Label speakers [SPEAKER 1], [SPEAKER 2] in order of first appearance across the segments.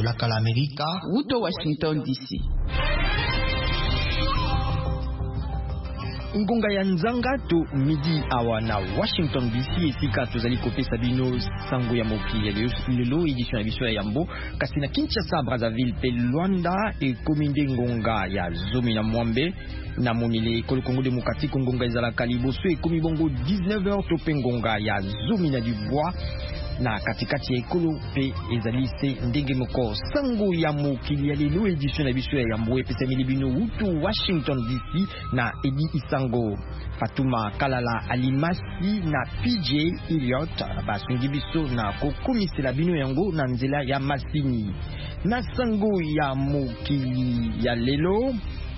[SPEAKER 1] tolaka la Amerika
[SPEAKER 2] uto Washington DC.
[SPEAKER 3] Ngonga ya nzanga to midi awa na Washington DC esika tozali kopesa bino sango ya mokili lelo edition ya biso ya Yambo kasi na Kinshasa, Brazzaville pe Luanda e kominde ngonga ya zomi na mwambe na monile ekolo Congo Démocratique ngonga ezalaka liboso ekomi bongo 19h to pe ngonga ya zomi na Dubois na katikati ya ekolo pe ezali se ndenge moko sango ya mokili ya lelo edition ya biso ya Yambo epesa milibino utu Washington DC na Edi Isango, Fatuma Kalala Alimasi na PJ Elliot basungi biso na kokomisela bino yango na nzela ya masini na sango ya mokili ya lelo.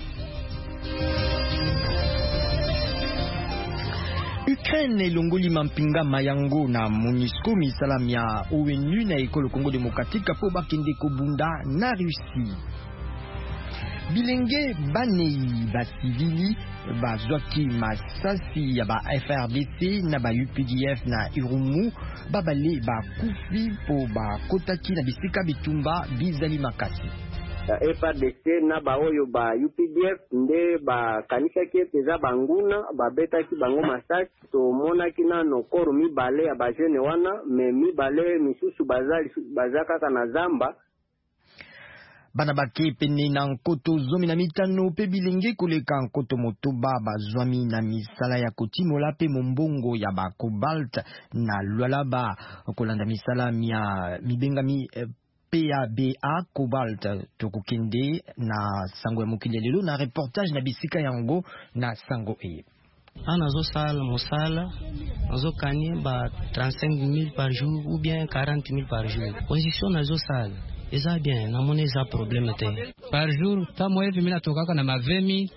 [SPEAKER 3] Ukraine elongoli mampinga mayango na MONUSCO misalam ya ONU na ekolo Congo Démocratique po bakende kobunda na Russie. Bilenge banei basivili bazwaki masasi ya ba FRDC na ba UPDF na Irumu babale bakufi po bakotaki na bisika bitumba bizali makasi.
[SPEAKER 4] FRDC na ba oyo ba UPDF nde bakanisaki eza banguna babetaki bango masasi tomonaki nano koro mibale ya bajene wana me mibale misusu baza kaka na zamba.
[SPEAKER 3] Bana bake pene na nkoto zomi na mitano pe bilenge koleka nkoto motoba bazwami na misala ya kotimola pe mombongo ya ba cobalt na Lualaba kolanda misala mia mibengami PABA cobalt tokokende na sango ya mokili lelo na reportage na bisika yango na sango e.
[SPEAKER 5] Nazo sala mosala nazo kanye ba 35 000 par jour ou bien 40 000 par jour. Position nazo sala eza bien na mone eza problème te
[SPEAKER 6] par jour tamo hivi mimi natoka na mavemi.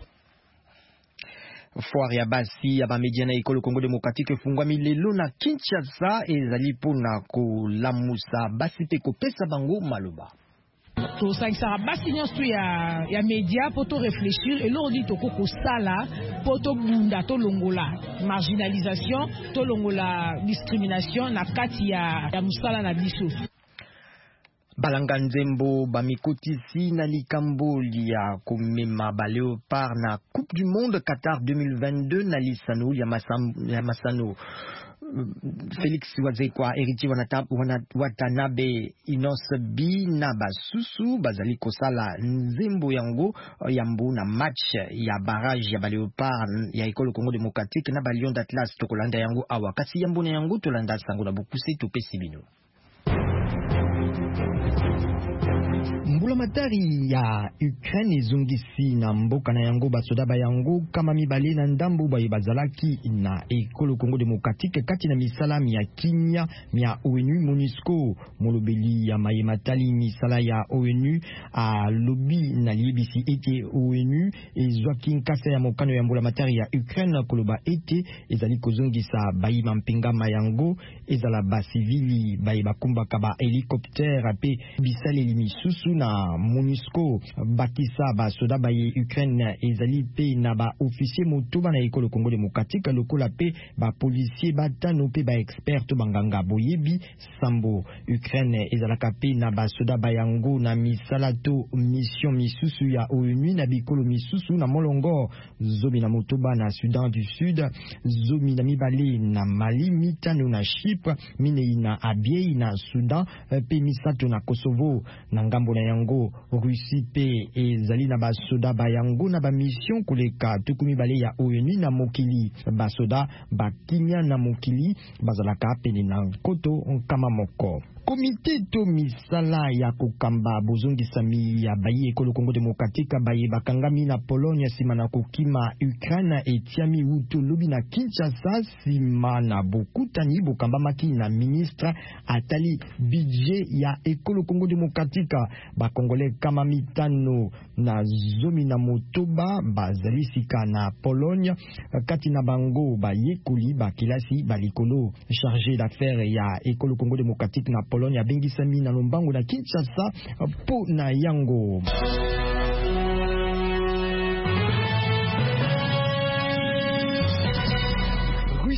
[SPEAKER 3] Foire ya basi ya bamedia na ekolo Congo Démocratique fungwami lelo na Kinshasa ezali pona kolamusa basi pe kopesa bango maloba.
[SPEAKER 7] To sangisa basi nyonso ya media po to réfléchir et l'on dit to koko sala po to bunda to longola marginalisation to longola discrimination na kati ya musala na biso.
[SPEAKER 3] Balanga nzembo bamikotisi na likambo ya komema ba Léopard na Coupe du Monde Qatar 2022 na lisano ya masano. Félix Wazekwa Eriti Watanabe Inos B na basusu bazali kosala nzembo yango yambu na match ya barrage ya ba Léopard ya ekolo Congo Démocratique na ba Lion d'Atlas tokolanda yango awa kasi yambu na yango tolanda sango na bokuse topesi bino. Mbula matari ya Ukraine ezongisi na mboka na yango basoda ba yango kama mibale na ndambu ba bazalaki na ekolo Congo Démocratique kati na misala ya kimia ya ONU MONUSCO molobeli ya mayematali misala ya ONU a lobby na libisi ete ONU ezwaki nkasa ya mokano ya mbula matari ya Ukraine koloba ete ezali kozongisa bayi mampinga mayango ezala ba civili bayi bakumbaka ba hélicoptère pe bisaleli misusu na MONUSCO bakisa ba soda baye Ukraine ezali pe na ba officier motoba na ekolo Congo Démocratique lokola pe ba policier batano pe ba expert banganga boyebi sambo Ukraine ezalaka pe na ba soda bayango na misala to mission misusu ya ONU na bikolo misusu na molongo zomi na motoba na Sudan du Sud zomi na mibale na Mali mitano na Chypre minei na Abyei na Sudan pe misato na Kosovo na ngambo na yango Russie pe ezali na basoda bayango na ba mission koleka tukumi bale ya ONU na mokili basoda bakimia na mokili bazalaka pene na nkoto kama moko. Komite to misala ya kokamba bozongisami ya bayi ekolo Congo Démocratique baye bakangami na Pologne sima na kokima Ukraine etiami uto lobi na Kinshasa sima na bokutani bokamba maki na ministre atali budget ya ekolo Congo Démocratique ba Congolais kama mitano na zomi na motoba bazali sika na Pologne kati na bango bayekoli bakilasi balikolo chargé d'affaires ya ekolo Congo Démocratique na Pologne abengisami na lombango na Kinshasa po na yango.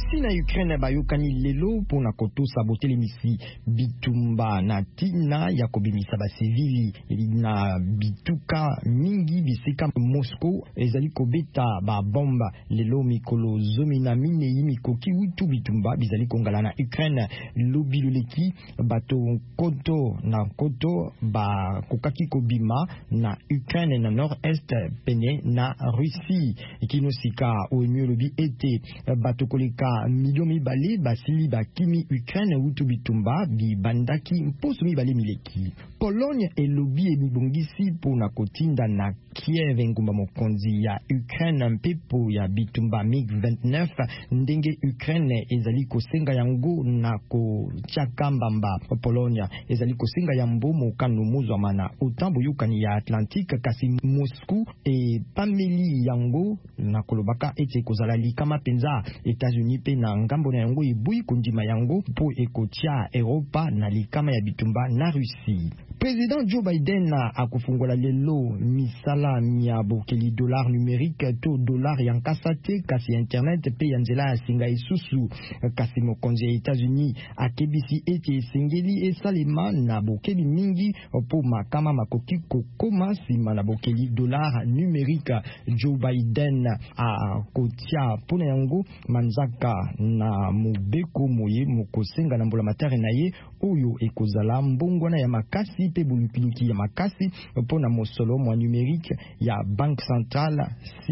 [SPEAKER 3] Russie na Ukraine bayokani lelo pona koto sabotele misi bitumba na tina ya kobimisa ba civili na bituka mingi bisika Moscow ezali kobeta ba bomba lelo mikolo zomi na minei mikoki utu bitumba bizali kongala na Ukraine lobi loleki bato koto na koto ba kokaki kobima na Ukraine na nord-est pene na Russie ikinosika ONU lobi ete bato koleka milio mibale basili bakimi Ukraine utu bitumba bibandaki mposo mibale mileki. Pologne elobi emibongisi pona kotinda na Kiev ngumba mokonzi ya Ukraine mpepo ya bitumba MiG-29 ndenge Ukraine ezali kosenga yango na kochakambamba. Pologne ezali kosenga yambo mokano muzwa na utambo yukani ya Atlantique kasi Moscou e pameli yango na kolobaka ete kozala likama penza États-Unis pe na ngambo na yango ibui kondima yango po ekotia Europa na likama ya bitumba na Russie. Président Joe Biden a kufungola lelo misala mia bokeli dollar numérique to dollar yankasate kasi internet pe yanzela singa isusu kasi mokonzi ya États-Unis akebisi ete singeli esalema na bokeli mingi po makama makoki kokoma sima na bokeli dollar numérique. Joe Biden a kotia pona yango manzaka na mobeko moye mokosenga na mbola matari na ye oyo ekozala mbongwana ya makasi pe bulupiliki ya makasi pona mosolo mwa numérique ya Banque Centrale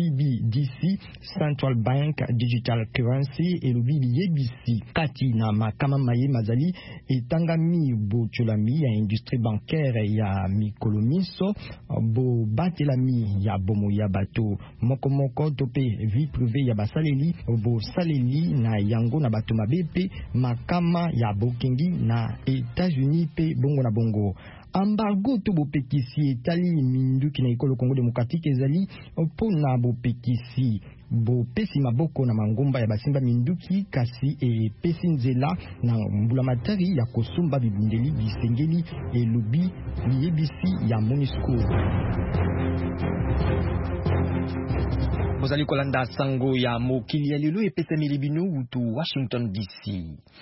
[SPEAKER 3] CBDC Central Bank Digital Currency elobi yebisi kati na makama maye mazali etangami bocholami ya industrie bancaire ya mikolomiso bo batelami ya bomo ya bato mokomoko to pe vie privée ya basaleli bo saleli na yango na bato mabepe makama ya bokengi na États-Unis pe bongo na bongo. Embargo to bopekisi etali minduki na ekolo Congo démocratique ezali pona bopekisi bopesi maboko na mangomba ya basimba minduki kasi pesi nzela na mbula matari ya kosumba bibundeli bisengeli elobi liyebisi ya MONUSCO. Bozali kolanda sango ya mokili ya lelo epesa milibino utu Washington DC.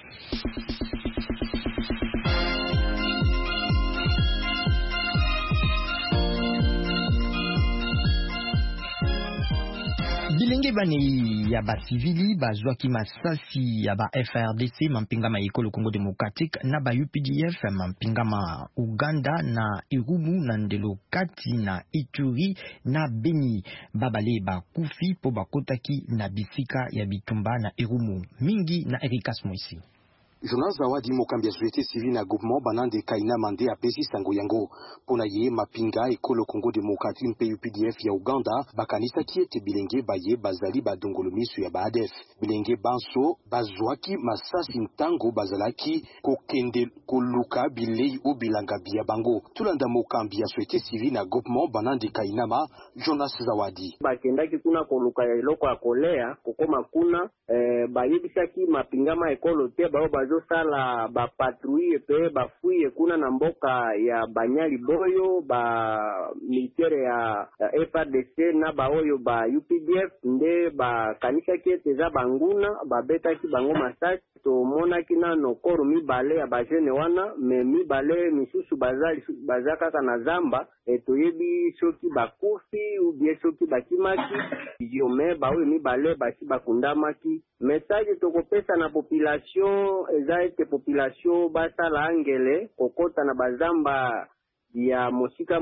[SPEAKER 3] Bilenge bane ya ba civili bazwaki masasi ya ba FRDC mampingama ekolo Congo démocratique na ba UPDF mampingama Uganda na Irumu na ndelo kati na Ituri na Beni babale ba kufi po bakotaki na bisika ya bitumba na Irumu mingi na Erikas Moisi.
[SPEAKER 1] Jonas Zawadi mokambi ya société civile na groupement banande kaina mande apesi sango yango pona ye mapinga ekolo Congo démocratique mpe UPDF ya Uganda bakanisa kiete bilenge baye bazali badongolo misu ya ADF bilenge banso bazwaki masasi ntango bazalaki kokende koluka bilei o bilanga bia bango tulanda mokambi ya société civile na groupement banande kainama Jonas Zawadi
[SPEAKER 4] bakendaki kuna koluka ya eloko ya kolea kokoma kuna bayebisaki mapingama ekolo te bao bazosala ba patrouille pe bafuye kuna na mboka ya Banyali Boyo ba militaire ya FARDC na baoyo ba UPDF nde bakanisaki ete eza banguna babetaki bango masasi tomonaki nano koro mibale ya bajene wana me mibale misusu baza kaka na zamba toyebi soki bakufi ubie soki bakimaki yome baoyo mibale basi bakundamaki. Message tokopesa na population eza ete population basala angele kokota na bazamba ya mosika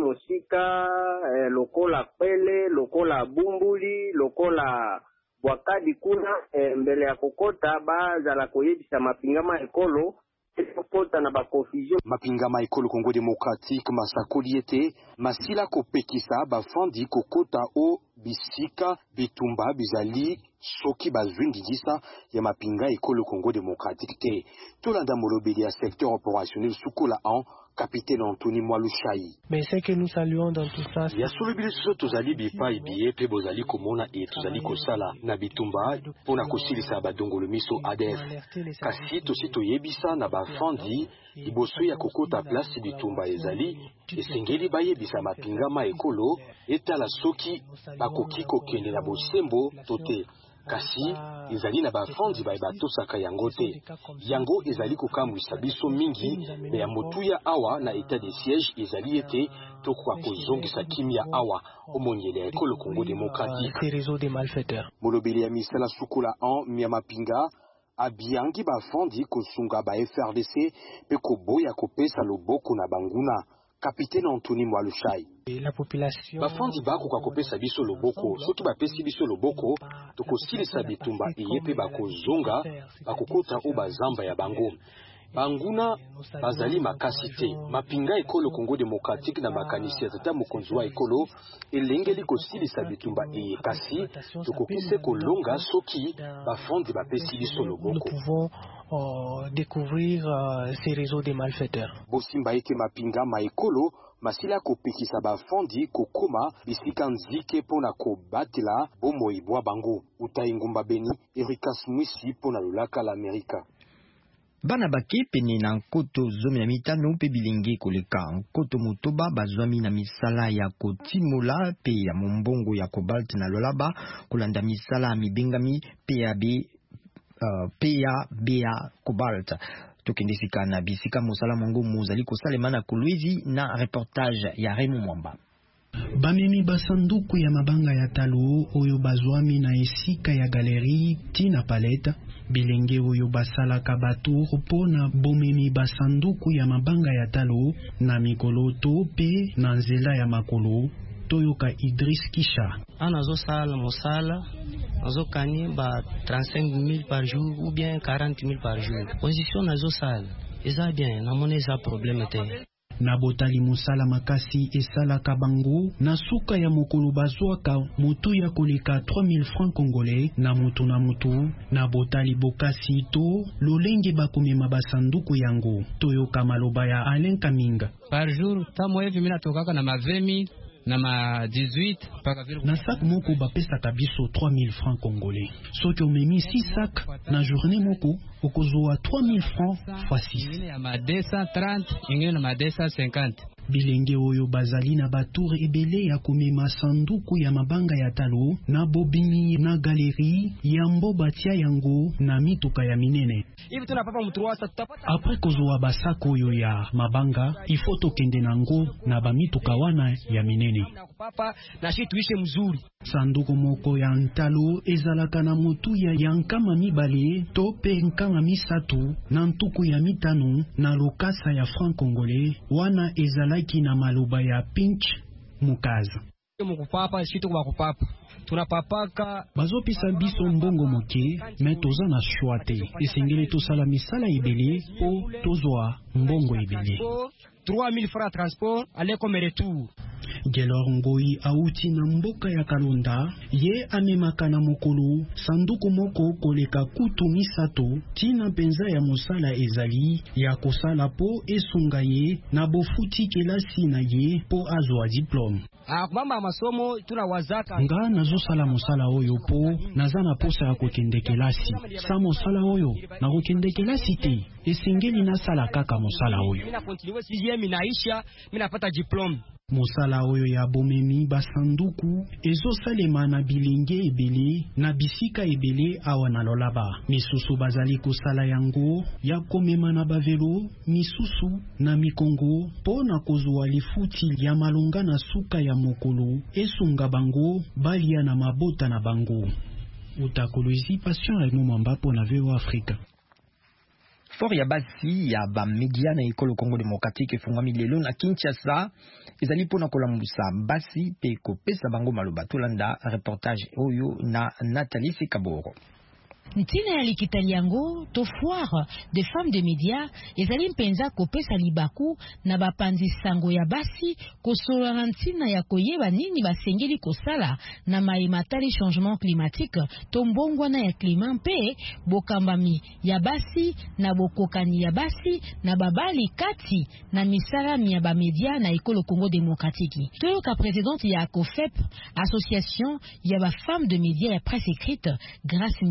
[SPEAKER 4] lokola pele lokola bumbuli lokola bwakadi kuna mbele ya kokota bazala koyebisa mapingama ekolo kokota na ba confusion
[SPEAKER 1] mapingama ekolo Congo démocratique masakoli ete masila kopekisa bafandi kokota o bisika bitumba bizali soki bazwingisa ya mapinga ekolo Congo démocratique te tolanda molobeli ya secteur opérationnel sukola en capitaine Anthony Mwalushai.
[SPEAKER 8] Mais c'est que nous saluons dans tout ça.
[SPEAKER 1] Ya solobeli so tozali bipa ibiye pe bozali komona et tozali kosala na bitumba pona kosilisa badongolo miso ADF. Kasi tosi toyebisa na bafandi liboso ya kokota place bitumba ezali esengeli bayebisa mapingama ekolo etala soki bakoki kokende na bosembo tote. kasi ezali na bafandi batosaka yango te. Yango ezali kokamwisa biso mingi me ya motuya awa na etat de siège ezali ete tokoka kozongisa kimia awa omongeli ya ekolo Congo démocratique. Molobeli ya misala sukula en Miamapinga abiangi bafandi kosunga ba FRDC pe koboya kopesa loboko na banguna. Capitaine Anthony Mwalushai. Bafandi bakoka kopesa biso loboko, soki bapesi biso loboko, tokosilisa bitumba eyepe bakozonga, bakokota o bazamba ya bango. Banguna bazali makasi te. Mapinga ekolo Congo démocratique na makanisi ya tata mokonzi wa ekolo elengeli kosilisa bitumba eye kasi tokokise kolonga soki bafandi bapesi biso loboko.
[SPEAKER 8] Nous pouvons découvrir ces réseaux de malfaiteurs.
[SPEAKER 1] Bosimba ete mapinga maekolo masila kopekisa bafandi kokoma bisika nzike pona kobatela bomoi bwa bango. Utai Ngumba Beni, Erikas Mwisi pona lolaka l'Amerika.
[SPEAKER 3] Bana bake pene na nkoto 15 pe bilenge koleka nkoto motoba bazwami na misala ya kotimola pe ya mombongo ya cobalt na lolaba kolanda misala mibengami PABA cobalt. Tokendesika na bisika mosala mongo mozali kosalema na Kolwezi na reportage ya Raymond Mwamba.
[SPEAKER 9] Bamemi basanduku ya mabanga ya talo oyo bazwami na esika ya galeri tina paleta bilenge oyo basalaka batour pona bomemi basanduku ya mabanga ya talo na mikolo to pe na nzela ya makolo toyoka Idriss Kisha.
[SPEAKER 5] Anazo sala mosala nazo kani ba 35 000 par jour ou bien 40 000 par jour. Position nazo sala eza bien na mona eza problème te.
[SPEAKER 9] Na botali musala makasi esala kabango na suka ya mokolo bazwaka moto ya koleka 3000 francs congolais na mutu na botali bokasi to lolenge bakomema basanduku yango toyoka maloba ya Alain Kaminga.
[SPEAKER 6] Par jour tamo hivi mina tokaka na ma 20 000 na ma 18 paka vile
[SPEAKER 9] na sac moko bapesaka biso 3000 francs congolais. Soki omemi 6 sacs na journée moko okozwa 3000 francs fois 6.
[SPEAKER 6] Ya ma 230 ingine na ma 250.
[SPEAKER 9] Bilenge oyo bazali na batour ebele ya komema sanduku ya mabanga ya talo na bobini na galeri ya mboba tia yango na mituka ya minene.
[SPEAKER 6] Hivi tunapapa mtruasa tutapata.
[SPEAKER 9] Après kozwa basako oyo ya mabanga ifo tokende nango na bamituka wana ya minene.
[SPEAKER 6] Na shi tuishe mzuri.
[SPEAKER 9] Sanduku moko ya ntalo ezalaka na motu ya nkama mibale to pe nkama misatu na ntuku ya mitano na lokasa ya franc congolais wana ezalaki na maloba ya Pinch Mukaza.
[SPEAKER 6] Mukupapa shitu kwa kupapa tunapapaka
[SPEAKER 9] bazopesa biso mbongo moke me toza na choix te esengeli tosala misala ebele po tozwa mbongo ebele.
[SPEAKER 6] 3000 francs transport aller comme retour.
[SPEAKER 9] Gelor Ngoi auti na mboka ya Kalonda ye amemaka na mokolo sanduku moko koleka kutu misato tina penza ya mosala ezali ya kosala po esunga ye na bofuti kelasi na ye po azwa diplome.
[SPEAKER 6] Kumamba masomo tunawazaka
[SPEAKER 9] nga nazosala mosala oyo po naza na posa ya kokende kelasi. Sa mosala oyo na kokende kelasi te esengeli nasala kaka mosala oyo.
[SPEAKER 6] Mina continue 6e minaisha minapata diplome.
[SPEAKER 9] Mosala oyo ya bomemi basanduku ezosalema na bilenge ebele na bisika ebele awa na lolaba. Misusu bazali kosala yango ya komema na bavelo, misusu na mikongo pona kozwa lifuti ya malonga na suka ya mokolo esunga bango balia na mabota na bango. Utakolozi Passion Raymond Mwamba pona VOA Afrika.
[SPEAKER 3] For ya basi ya ba media na ekolo Congo démocratique efungwami lelo na Kinshasa ezali pona kolambusa basi pe kopesa bango maloba tolanda reportage oyo na Nathalie Sekaboro.
[SPEAKER 10] Ntina ya likitali yango to foire de femmes de médias ezali mpenza kopesa libaku na bapanzi sango ya basi kosola ntina ya koyeba nini basengeli kosala na maimatali changement climatique to mbongwana ya climat mpe bokambami ya basi na bokokani ya basi na babali kati na misalami ya bamedia na ekolo Congo démocratique. Toyoka présidente ya COFEP, association ya ba femmes de médias ya presse écrite, Grace Ngike.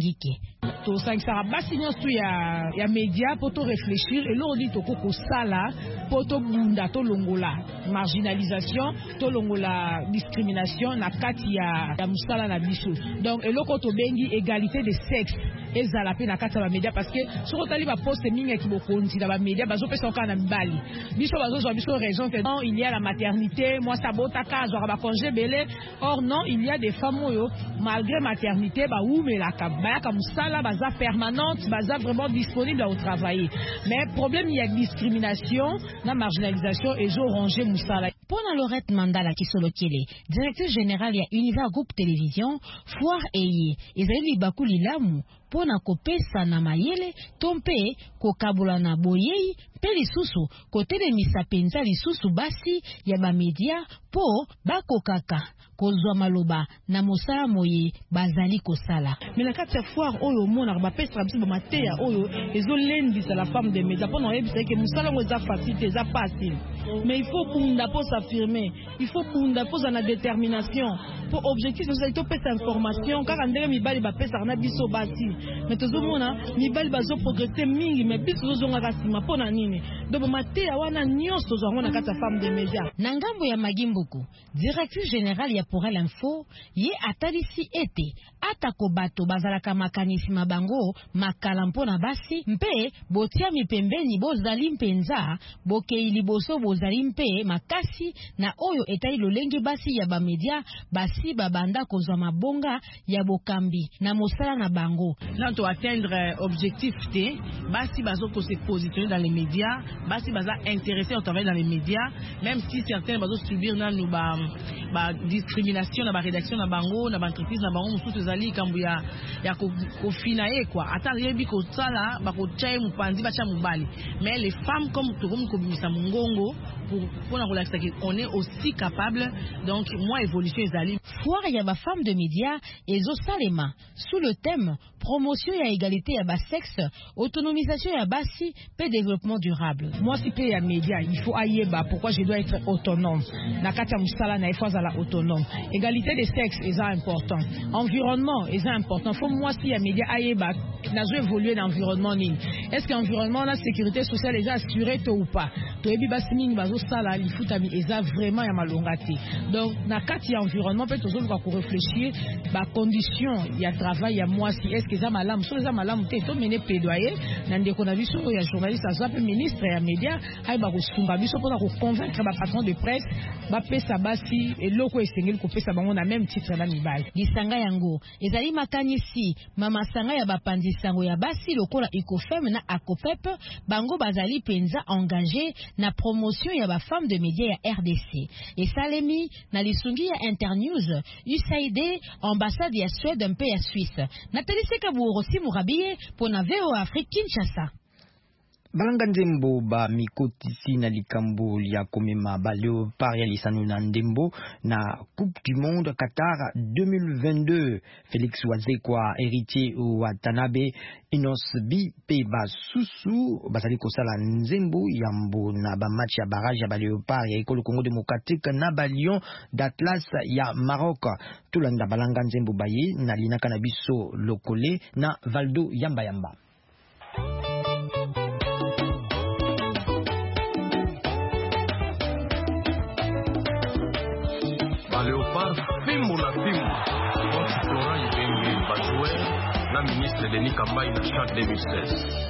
[SPEAKER 7] To sangisa basi nyonso ya média pour to réfléchir et l'on dit to koko sala pour to bunda to longola marginalisation to longola discrimination na kati ya musala na biso. Donc eloko to bengi égalité de sexe ezala pe na kati ya média parce que soko tali ba poste mingi ki bokonzi na ba média bazo pesa ka na mbali. Biso bazo zo biso raison que non il y a la maternité, moi sabota ka zo ba congé belé. Or non, il y a des femmes yo malgré maternité ba oumelaka ba ka musala baza permanente, baza vraiment disponible au travail. Mais problème il y a discrimination, na marginalisation et zo ranger musala.
[SPEAKER 10] Pona Lorette Mandala Kisolokele, directeur général ya Univers Group Télévision, foire eye, ezali bakuli lamu pona kopesa na mayele tompe kokabula na boyei pe lisusu kotelemisa penza lisusu basi ya ba media po bakokaka kozwa maloba na mosala moye bazali kosala.
[SPEAKER 7] Mais la kati ya foire oyo mona ba pesa biso ba mateya oyo ezolendisa la femme de média pona yebisa ke mosala ngo za facile za facile. Mais il faut bunda pour s'affirmer, il faut bunda pour na détermination pour objectif c'est to pesa information car ndenge mibali ba pesa na biso basi. Mais tozomona mibali bazo progresser mingi mais biso zonga kasima pona nini. Donc mateya wana nyonso zo ngona kati ya femme de média.
[SPEAKER 10] Na ngambo ya Magimbuku, directeur général ya pour l'info, ye atalisi ete atako bato bazalaka makanisi mabango makalampo na basi mpe botia mipembeni bozali mpenza bokei liboso bozali mpe makasi na oyo etali lolenge basi ya bamedia basi babanda kozwa mabonga ya bokambi na mosala na bango.
[SPEAKER 7] Quand on atteindre objectif T, basi bazo ko se positionner dans les médias, basi baza intéressé au travail dans les médias, même si certains bazo subir na nous ba discrimination na ba rédaction na bango na ba entreprise na bango mususu ezali kambu ya kofina ye quoi ata yebi ko sala ba ko tchaye mupanzi ba cha mubali. Mais les femmes comme tokomi ko bimisa mungongo pour na relaxer on est aussi capable. Donc moi évolution ezali
[SPEAKER 10] foire ya ba femme de médias ezo salema sous le thème promotion ya égalité ya ba sexe, autonomisation ya basi pe développement durable.
[SPEAKER 7] Moi si pe ya média il faut ayeba pourquoi je dois être autonome na kati ya musala na ifo la autonome. Égalité des sexes est important, environnement est important. Faut moi si ya média ayeba na zo évoluer dans l'environnement ni est-ce que environnement la sécurité sociale est assurée ou pas to ebi basi mingi bazo sala il faut tami eza vraiment ya malongati. Donc na kati ya environnement peut toujours ko réfléchir ba condition ya travail ya moi si est-ce que za malamu so za malamu te to mener plaidoyer na ndeko na biso ya journaliste aza pe ministre ya média ay ba ko sunga biso pour ko convaincre ba patron de presse ba pesa basi eloko esengeli ko pesa bango na même titre na mibali.
[SPEAKER 10] Lisanga yango ezali makanisi mama sanga ya bapanzi sango ya basi lokola Ecofem na Acopep bango bazali penza engagé na promotion ya ba femme de média ya RDC et salemi na lisungi ya Internews USAID ambassade ya Suède mpe ya Suisse. Nathalie Sekaburosi Murabiye pour na VOA Afrique Kinshasa.
[SPEAKER 3] Balanga nzembo ba mikotisi na likambo ya komema ba Léopard ya lisano na ndembo na Coupe du Monde Qatar 2022. Félix Wazekwa héritier Watanabe Inosbi pe basusu bazali kosala nzembo yambo na ba match ya barrage ya ba Léopard ya ekolo Congo démocratique na ba Lion d'Atlas ya Maroc. Tulanda balanga nzembo baye na linaka na biso lokole na Valdo Yamba Yamba.
[SPEAKER 11] Léopard, fimbo na fimbo. Coach Florent Ibenge, Bajouer, la ministre Denis Kambai na CHAN 2016.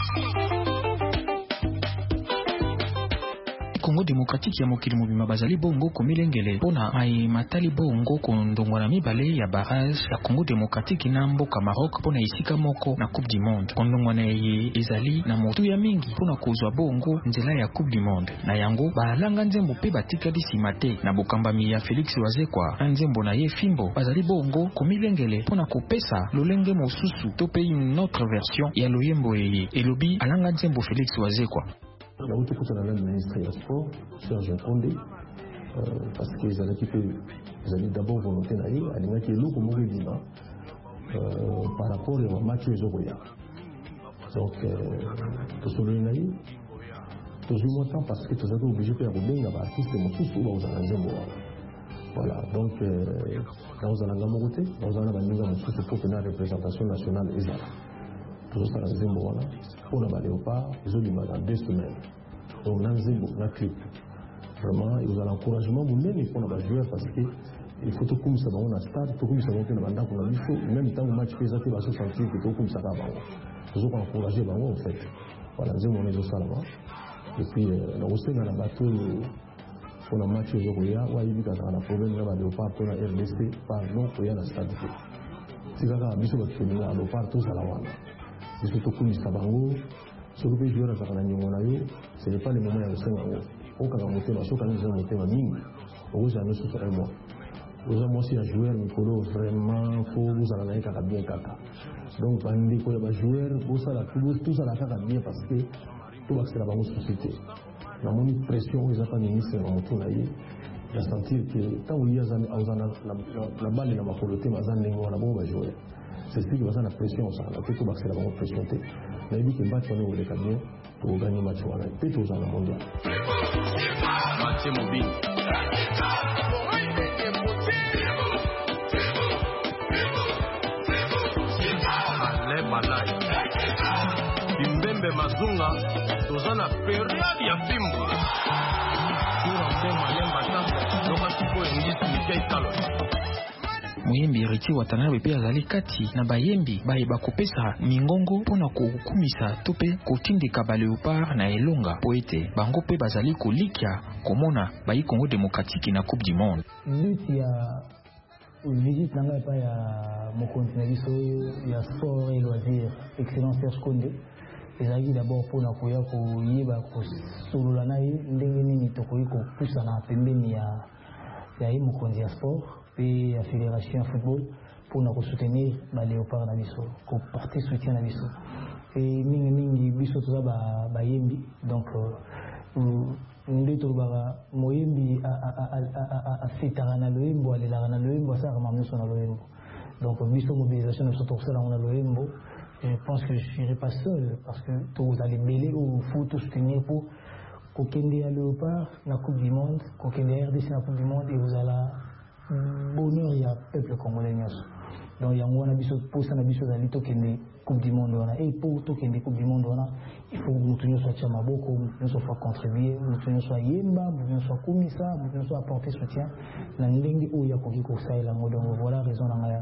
[SPEAKER 12] Congo démocratique ya mokili mobima bazali bongo komilengele pona ai matali bongo kondongwana mibale ya barrage ya Congo démocratique na mboka Maroc pona isika moko na Coupe du Monde. Kondongwana ye ezali na motu ya mingi pona kozwa bongo nzela ya Coupe du Monde. Na yango balanga nzembo pe batikali simate na bokambami ya Félix Wazekwa nzembo na ye fimbo bazali bongo komilengele pona kopesa lolenge mosusu to pe une autre version ya loyembo ye elobi alanga nzembo Félix Wazekwa.
[SPEAKER 13] La route pour la ministre du Sport, Serge Condé, parce qu'ils avaient d'abord volonté d'aller, à l'époque, ils l'ont comme par rapport au match des Ogoya. Donc, tout ce que nous tout le monde parce que tout ça est obligé de faire des artistes de mon sous aux organismes. Voilà, donc dans un angamogote, dans un abaninga mosusu pour que la représentation nationale est là. Tout ça dans Zimbo voilà. Pour la Léopard, ils ont dit dans 2 semaines. Donc dans Zimbo, dans le clip, vraiment, ils ont l'encouragement pour même pour les joueurs parce que il faut tout comme ça dans un stade, tout comme ça dans un banda pour la mission. Même temps où match pesant, il va se sentir que tout comme ça va. Ils ont encouragé en fait. Voilà, Zimbo on est ça là-bas. Et puis on aussi dans la bateau. Pour le match aujourd'hui, il y a un problème de Léopard pour la RDC, pardon, pour la stade. Si vous avez un bisou de Léopard, tout ça là. Je suis tout comme ça, sur le joueur ce n'est pas le moment où il y a le Sénégal. Au cas où il y a un super mois. Vous avez aussi un joueur, Nicolo, vraiment, vous allez bien caca. Donc, quand il y a un joueur, tout ça la bien parce que tout va se la société. La pression, ils n'ont pas ministre dans mon tour. Il a senti que tant qu'il y a la balle dans ma coloté, on va jouer. C'est ce qui va la pression, ça. La tête, c'est la pression. Mais il dit que le match, on est au camion pour gagner le match. Peut-être aux ans mondial.
[SPEAKER 11] Mathieu Mobile. Allez, Balai. Bimbembe Mazunga. Tozana période ya fimbo. Pour Malemba Tamba. Donc, il faut une liste de Keitalo.
[SPEAKER 12] Muyembi Riti Watanabe pe azali kati na bayembi bayeba kopesa mingongo pona kokumisa tope kotindika ba Léopard na elonga po ete bango pe bazali kolikia komona bayi Congo démocratique na Coupe du Monde.
[SPEAKER 14] Lutte ya visite nanga pa ya mokonzi na biso ya sport et loisirs excellence Serge Konde ezali d'abord pona koya koyeba kosolola na ye ndenge nini tokoyi kopusa na pembeni ya ye mokonzi ya sport et la fédération football pour nous soutenir les Léopard na biso, pour porter soutien na biso. Et mingi biso tout ça ba yembi donc ndeto ba moyembi a fetara na loembo alela na loembo ça ramamno na loembo. Donc biso mobilisation nous sommes tous là on a loembo. Je pense que je serai pas seul parce que tous allez belé ou faut tout soutenir pour kokende à Léopard na Coupe du Monde, kokende à RDC na Coupe du Monde et vous allez bonheur il y a peuple congolais donc il y a un abisso pour ça abisso d'aller toquer Coupe du Monde et pour toquer Coupe du Monde il faut que nous tenions soit Chamaboko nous soit contribuer nous tenions soit Yemba nous soit Kumisa nous soit apporter soutien la ndenge où il y a koki ko ça et la mode donc voilà raison na ngaya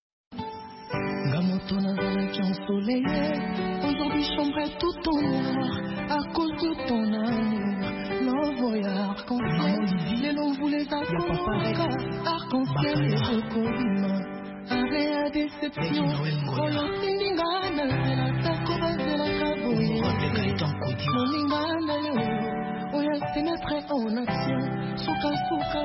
[SPEAKER 15] Gamoto nazalaki ensoleillé aujourd'hui chambre tout en noir à cause de ton amour l'envoyeur arc-en-ciel les longs vous les accords arc-en-ciel et recobima avec la déception oyo sindingana zela takoba zela kaboye moningana yo oyo semetre en action suka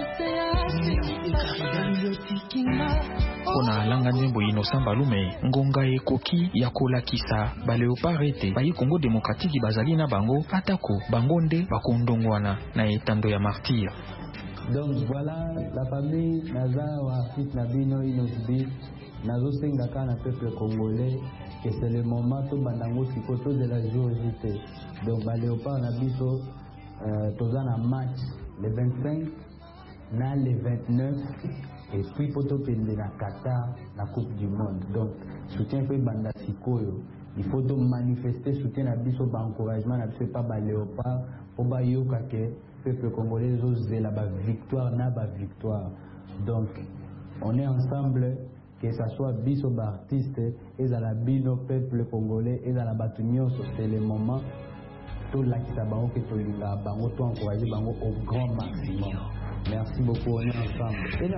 [SPEAKER 15] c'est yotikinga
[SPEAKER 12] Pona langa nzembo Innocent Balume ngonga ekoki ya kolakisa ba Léopard ete bayi Congo démocratique bazali na bango atako bango nde bakondongwana na etando ya martyr.
[SPEAKER 16] Donc voilà la famille naza wa Afrique na bino inosbi nazo senga kana peuple congolais que c'est le moment to bandango sikoto de la journée. Donc ba Léopard na biso tozana match le 25 na le 29 et puis poto pende na Qatar la Coupe du Monde. Donc soutien pe banda sikoyo il faut donc manifester soutien na biso ba encouragement na biso pas ba Léopard pour ba yoka ke peuple congolais ose la ba victoire na ba victoire. Donc on est ensemble que ça soit biso ba artiste et à la bino peuple congolais et à la batunyo c'est le moment tout la qui bango que to linga bango to encourager bango au grand maximum. Merci beaucoup, on est ensemble.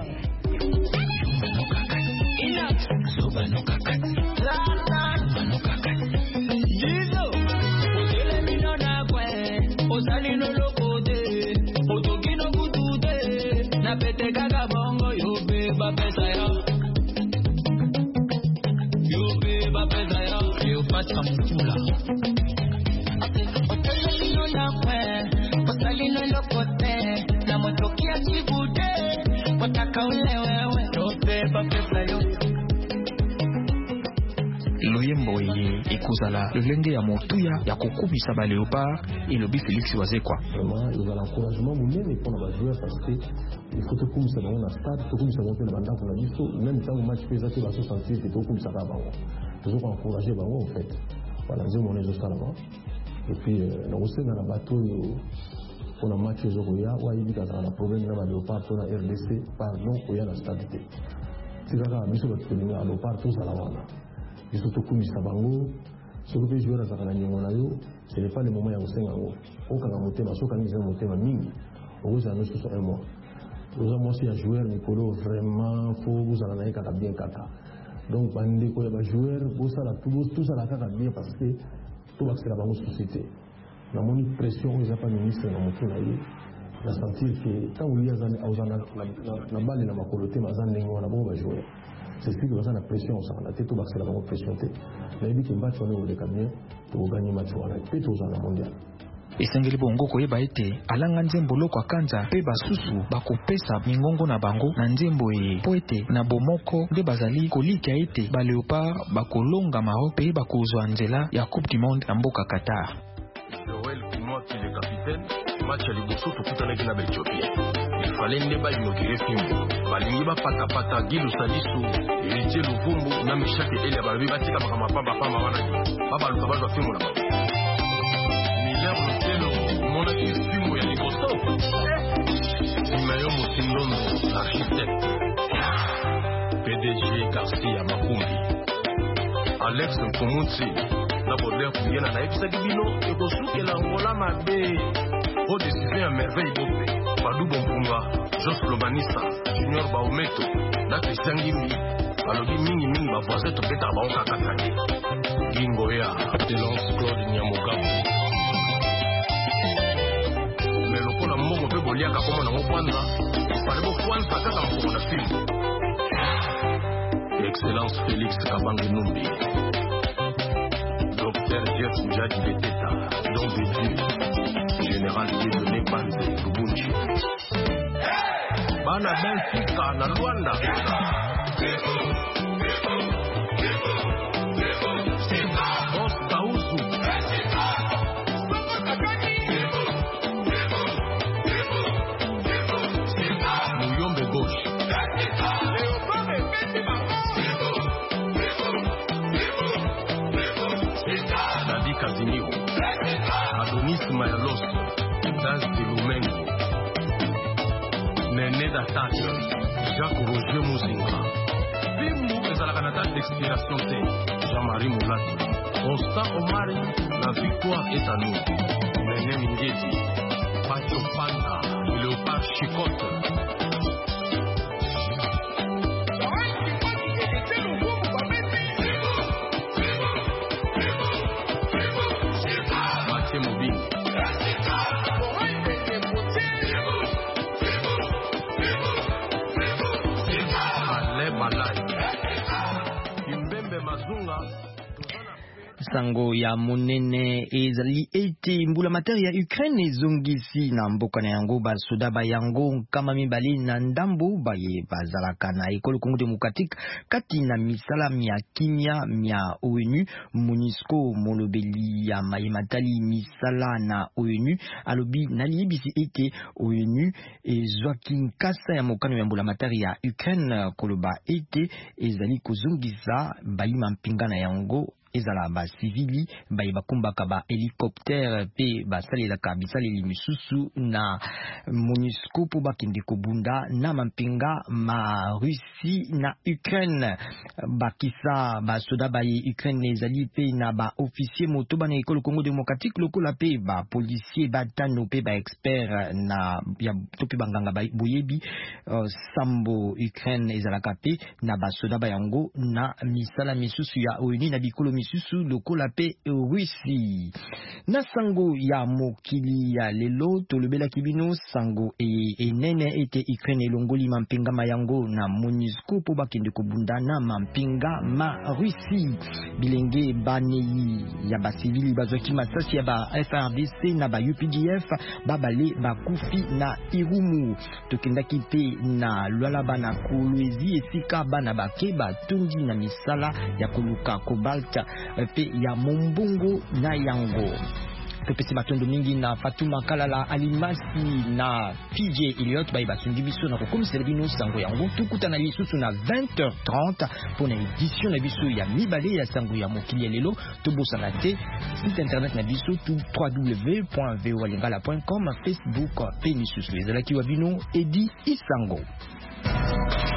[SPEAKER 12] Loyembo kozala lolenge ya motuya ya kokubisa ba Léopard elobi Félix Wazekwa.
[SPEAKER 13] Vraiment il y a l'encouragement munene pour nos joueurs parce que il faut que comme ça dans un stade tout comme ça on peut le mandat pour la biso même tant match pesa que va se sentir que tout comme ça va bango toujours encourager bango en fait voilà je mon est là et puis nous aussi dans la bateau pour le match Zoya wa il y a un problème na ba Léopard pour la RDC pardon au ya la stade si ça va biso le tenir à Léopard tout ça là et surtout comme ça bango ce que les joueurs à Zakana ce n'est pas le moment où c'est au Kanamote, mais ce qu'on a monté ma mine, vous avez nous sur un mois. Vous avez aussi un joueur Nicolo vraiment faux, vous avez un bien kata. Donc bandé quoi les joueurs, vous ça la tout ça la kata bien parce que tout va se la banque société. La monnaie pression ils a pas ministre dans mon tour la sentir que quand il y a la balle et la macoloté mais en ligne on a bon jouer. C'est ce qui nous a la pression, ça. La tête au bas, c'est la pression. Mais il dit qu'il match, on est au décamier, pour gagner match, on a peut-être aux la mondiale.
[SPEAKER 12] Esengeli bongo koyeba ete alanga nzembo loko akanza pe basusu bakopesa mingongo na bango na nzembo e po ete na bomoko nde bazali kolika ete ba Léopard bakolonga Maroc pe bakozwa nzela ya Coupe du Monde na mboka Qatar.
[SPEAKER 11] Joël Kimoti le capitaine match ya liboso tokutanaki na Ethiopie. Il fallait ndeba inaugurer fimbo. Balingi ba pata Gilu Salisu, Elie Luvumbu na Mishaki Elia babi batika makama pamba wana. Baba luka bazwa fimbo na baba. Miller Lutelo mona ki fimbo ya liboso. Imayo Musindondo l'architecte. PDG Garcia Makumbi. Alex Nkomunsi na border kuyena na ebisa kibino ekosukela ngola mabe. Au décision à merveille bope. Badou Bompunga, Jos Lobanissa, Junior Baometo, na Christian Gimbi, balobi mingi ba voisin to peta ba onka katani. Gingo ya, Delance Claude Nyamogabu. Mais le pona mbongo pe boliaka koma na mokwanza, pale bo kwanza kaka mkongo na film. Excellence Félix Kabange Numbi. Docteur Jeff Mjadi Beteta, Don Bédu, Général Dieudonné Banze Lubunchi. Bana Benfica na Luanda. Boss Kausu. Muyombe Gauche. Dadi Casimiro. Adonis Mayaloso. Dance de Lumengo. Néné d'attaque, Jacques Roger Mouzinga. Bimbo est à la Canada d'expiration T. Jean-Marie Moulati. Constant Omari, la victoire est à nous. Néné Mingeti. Pacho Panda, Léopard Chicotte. Mathieu Mobile.
[SPEAKER 3] Sango ya monene ezali ete mbula materi ya Ukraine ezongisi na mboka na yango basoda ba yango kama mibali na ndambo baye bazalaka na ekolo Congo Démocratique kati na misala mia kimia mia ONU. MONUSCO molobeli ya mayematali misala na ONU alobi naliyebisi ete ONU ezwaki nkasa ya mokano ya mbula materi ya Ukraine koloba ete ezali kozongisa bayima mpinga na yango ezala ba civili ba bakumbaka ba hélicoptère pe basalelaka bisaleli misusu na MONUSCO po bakende kobunda na mampinga ma Russie na Ukraine. Bakisa ba soda ba Ukraine ezali pe na ba officier moto ba na ekolo Congo Démocratique lokola pe ba policier batano pe ba expert na ya to pe banganga ba boyebi sambo Ukraine ezalaka pe na ba soda ba yango na misala misusu ya ONU na bikolo misusu lokola pe Russie. Na sango ya mokili ya lelo tolobela kibino sango enene ete Ukraine elongoli mampinga mayango na MONUSCO po bakende kobundana mampinga ma Russie. Bilenge banei ya basivili bazwaki masasi ya ba FRDC na ba UPDF babale bakufi na Irumu. Tokendaki pe na Lualaba na Kolwezi esika bana bake batundi na misala ya koluka cobalt pe ya mombongo na yango. Pepesi matondo mingi na Fatuma Kalala Alimasi na PJ Elliot bai basundi biso na kokomisela bino sango yango tukutana lisusu na 20h30 pour na édition na biso ya mibale ya sango ya mokili lelo tobosana te site internet na biso www.voalingala.com Facebook pe lisusu ezalaki wa bino Edi Isango.